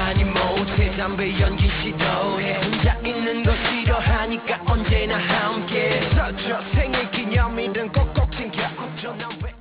많이 못해 담배 연기 시도해 혼자 있는 거 싫어하니까 언제나 함께 서줘 생일 기념일은 꼭꼭 챙겨 어쩌나 왜